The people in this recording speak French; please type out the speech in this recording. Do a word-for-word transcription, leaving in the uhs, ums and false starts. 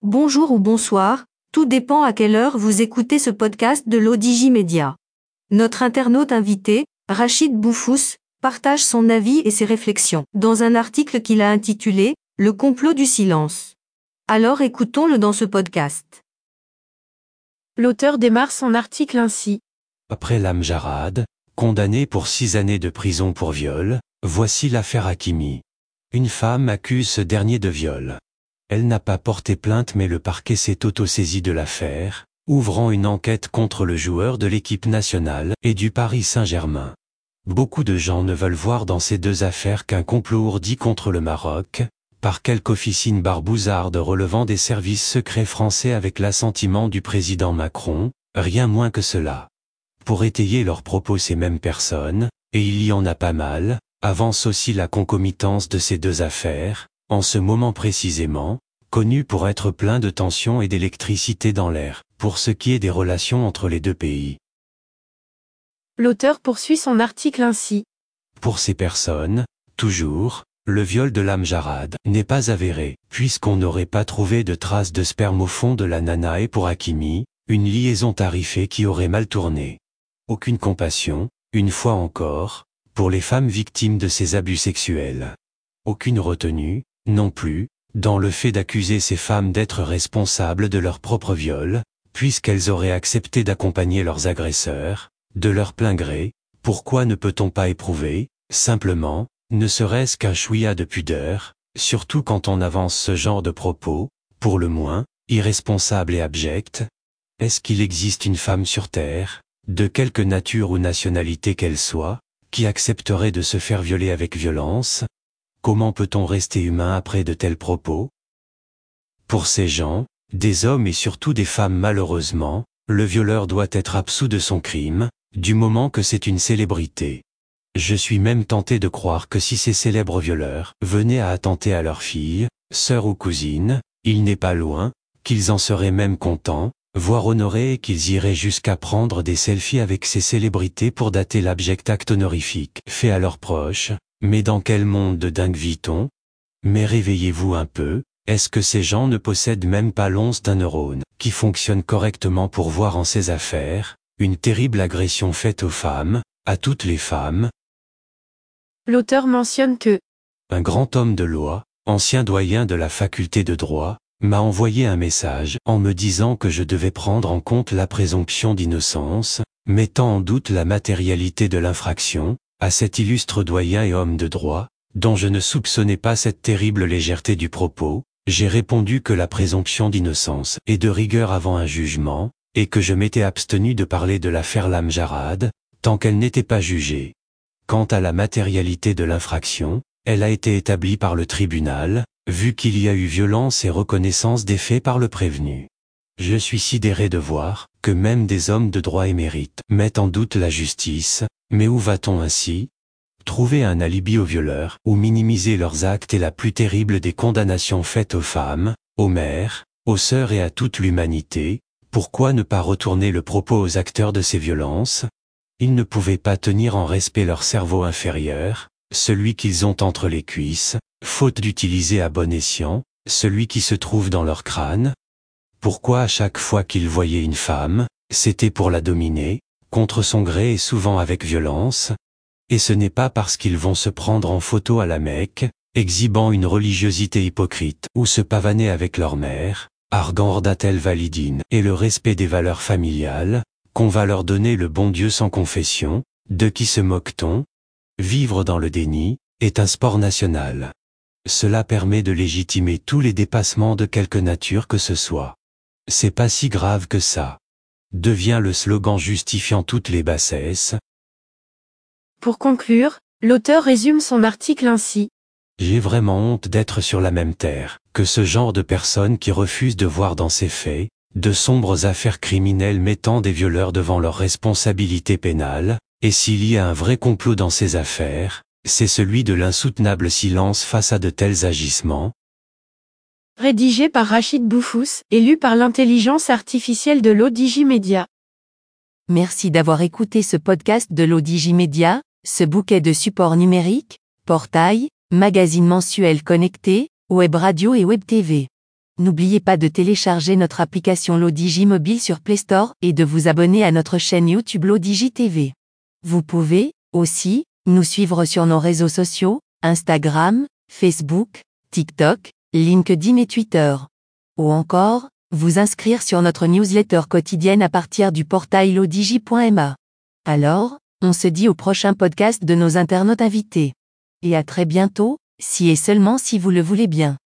Bonjour ou bonsoir, tout dépend à quelle heure vous écoutez ce podcast de l'O D J Média. Notre internaute invité, Rachid Boufous, partage son avis et ses réflexions dans un article qu'il a intitulé « Le complot du silence ». Alors écoutons-le dans ce podcast. L'auteur démarre son article ainsi. Après l'Amjarad, condamné pour six années de prison pour viol, voici l'affaire Hakimi. Une femme accuse ce dernier de viol. Elle n'a pas porté plainte mais le parquet s'est auto-saisi de l'affaire, ouvrant une enquête contre le joueur de l'équipe nationale et du Paris Saint-Germain. Beaucoup de gens ne veulent voir dans ces deux affaires qu'un complot ourdi contre le Maroc, par quelque officine barbouzarde relevant des services secrets français avec l'assentiment du président Macron, rien moins que cela. Pour étayer leurs propos, ces mêmes personnes, et il y en a pas mal, avancent aussi la concomitance de ces deux affaires, en ce moment précisément, connu pour être plein de tensions et d'électricité dans l'air, pour ce qui est des relations entre les deux pays. L'auteur poursuit son article ainsi. Pour ces personnes, toujours, le viol de l'Amjarad n'est pas avéré, puisqu'on n'aurait pas trouvé de traces de sperme au fond de la nana et pour Hakimi, une liaison tarifée qui aurait mal tourné. Aucune compassion, une fois encore, pour les femmes victimes de ces abus sexuels. Aucune retenue, non plus, dans le fait d'accuser ces femmes d'être responsables de leur propre viol, puisqu'elles auraient accepté d'accompagner leurs agresseurs, de leur plein gré. Pourquoi ne peut-on pas éprouver, simplement, ne serait-ce qu'un chouïa de pudeur, surtout quand on avance ce genre de propos, pour le moins, irresponsable et abject? Est-ce qu'il existe une femme sur terre, de quelque nature ou nationalité qu'elle soit, qui accepterait de se faire violer avec violence? Comment peut-on rester humain après de tels propos? Pour ces gens, des hommes et surtout des femmes malheureusement, le violeur doit être absous de son crime, du moment que c'est une célébrité. Je suis même tenté de croire que si ces célèbres violeurs venaient à attenter à leur fille, sœur ou cousine, il n'est pas loin, qu'ils en seraient même contents, voire honorés et qu'ils iraient jusqu'à prendre des selfies avec ces célébrités pour dater l'abject acte honorifique fait à leurs proches. Mais dans quel monde de dingue vit-on? Mais réveillez-vous un peu, est-ce que ces gens ne possèdent même pas l'once d'un neurone, qui fonctionne correctement pour voir en ces affaires, une terrible agression faite aux femmes, à toutes les femmes? L'auteur mentionne que un grand homme de loi, ancien doyen de la faculté de droit, m'a envoyé un message en me disant que je devais prendre en compte la présomption d'innocence, mettant en doute la matérialité de l'infraction, à cet illustre doyen et homme de droit, dont je ne soupçonnais pas cette terrible légèreté du propos. J'ai répondu que la présomption d'innocence est de rigueur avant un jugement, et que je m'étais abstenu de parler de l'affaire l'Amjarad, tant qu'elle n'était pas jugée. Quant à la matérialité de l'infraction, elle a été établie par le tribunal, vu qu'il y a eu violence et reconnaissance des faits par le prévenu. Je suis sidéré de voir que même des hommes de droit émérites mettent en doute la justice, mais où va-t-on ainsi? Trouver un alibi aux violeurs ou minimiser leurs actes est la plus terrible des condamnations faites aux femmes, aux mères, aux sœurs et à toute l'humanité. Pourquoi ne pas retourner le propos aux acteurs de ces violences? Ils ne pouvaient pas tenir en respect leur cerveau inférieur, celui qu'ils ont entre les cuisses, faute d'utiliser à bon escient, celui qui se trouve dans leur crâne. Pourquoi à chaque fois qu'ils voyaient une femme, c'était pour la dominer, contre son gré et souvent avec violence? Et ce n'est pas parce qu'ils vont se prendre en photo à la Mecque, exhibant une religiosité hypocrite, ou se pavaner avec leur mère, arguant Ordatel Validine et le respect des valeurs familiales, qu'on va leur donner le bon Dieu sans confession. De qui se moque-t-on? Vivre dans le déni est un sport national. Cela permet de légitimer tous les dépassements de quelque nature que ce soit. C'est pas si grave que ça. Devient le slogan justifiant toutes les bassesses. Pour conclure, l'auteur résume son article ainsi. J'ai vraiment honte d'être sur la même terre que ce genre de personnes qui refusent de voir dans ces faits de sombres affaires criminelles mettant des violeurs devant leurs responsabilités pénales, et s'il y a un vrai complot dans ces affaires, c'est celui de l'insoutenable silence face à de tels agissements. Rédigé par Rachid Boufous et lu par l'intelligence artificielle de l'O D J Média. Merci d'avoir écouté ce podcast de l'O D J Média, ce bouquet de supports numériques, portail, magazine mensuel connecté, web radio et web T V. N'oubliez pas de télécharger notre application Lodigi Mobile sur Play Store et de vous abonner à notre chaîne YouTube Lodigi T V. Vous pouvez, aussi, nous suivre sur nos réseaux sociaux, Instagram, Facebook, TikTok, LinkedIn et Twitter. Ou encore, vous inscrire sur notre newsletter quotidienne à partir du portail lodigi point m a. Alors, on se dit au prochain podcast de nos internautes invités. Et à très bientôt, si et seulement si vous le voulez bien.